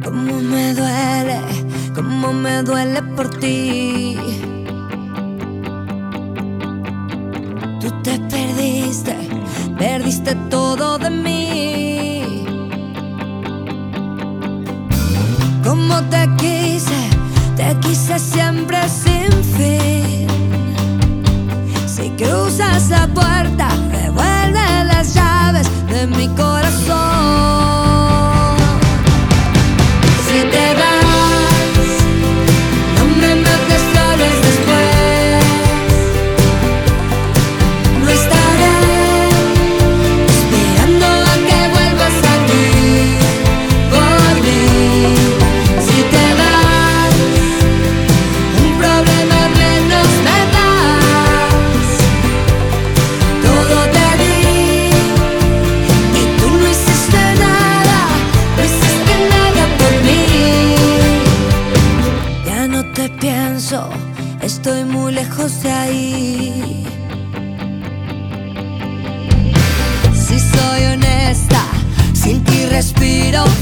Cómo me duele por ti. Tú te perdiste todo de mí. Como te quise siempre sin fin. Si cruzas la puerta, devuelve las llaves de mi corazón. Si te vas, no me mates, flores después. No estaré esperando a que vuelvas aquí por mí. Si te vas, un problema menos me das. Todo te di y tú no hiciste nada por mí. Ya no te pienso, estoy muy lejos de ahí. Si soy honesta, sin ti respiro